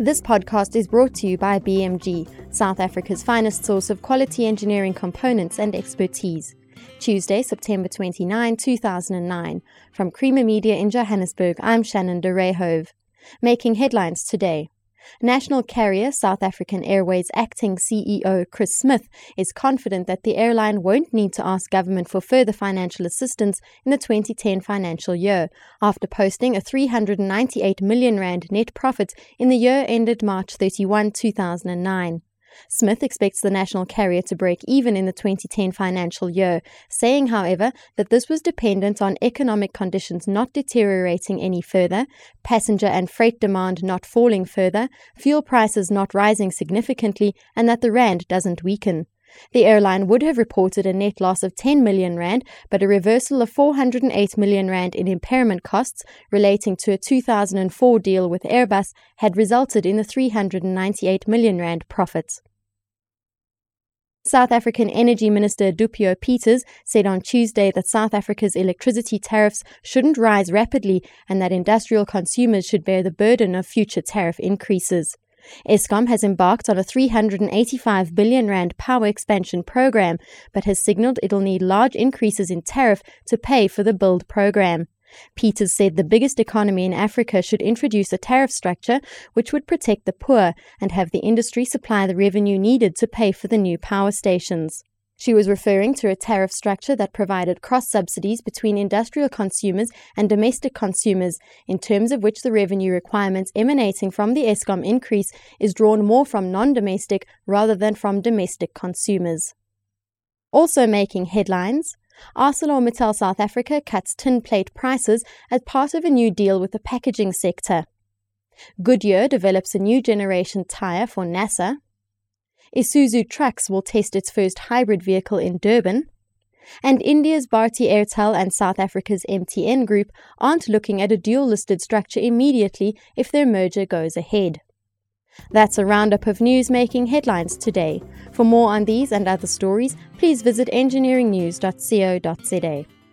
This podcast is brought to you by BMG, South Africa's finest source of quality engineering components and expertise. Tuesday, September 29, 2009. From Creamer Media in Johannesburg, I'm Shannon de Rehove. Making headlines today. National carrier South African Airways acting CEO Chris Smith is confident that the airline won't need to ask government for further financial assistance in the 2010 financial year, after posting a R398 million net profit in the year ended March 31, 2009. Smith expects the national carrier to break even in the 2010 financial year, saying, however, that this was dependent on economic conditions not deteriorating any further, passenger and freight demand not falling further, fuel prices not rising significantly, and that the rand doesn't weaken. The airline would have reported a net loss of R10 million, but a reversal of R408 million in impairment costs relating to a 2004 deal with Airbus had resulted in the R398 million profit. South African Energy Minister Duphio Peters said on Tuesday that South Africa's electricity tariffs shouldn't rise rapidly and that industrial consumers should bear the burden of future tariff increases. Eskom has embarked on a R385 billion power expansion program, but has signalled it'll need large increases in tariff to pay for the build program. Peters said the biggest economy in Africa should introduce a tariff structure which would protect the poor and have the industry supply the revenue needed to pay for the new power stations. She was referring to a tariff structure that provided cross-subsidies between industrial consumers and domestic consumers, in terms of which the revenue requirements emanating from the Eskom increase is drawn more from non-domestic rather than from domestic consumers. Also making headlines, ArcelorMittal South Africa cuts tin plate prices as part of a new deal with the packaging sector. Goodyear develops a new generation tyre for NASA. Isuzu Trucks will test its first hybrid vehicle in Durban. And India's Bharti Airtel and South Africa's MTN Group aren't looking at a dual-listed structure immediately if their merger goes ahead. That's a roundup of news making headlines today. For more on these and other stories, please visit engineeringnews.co.za.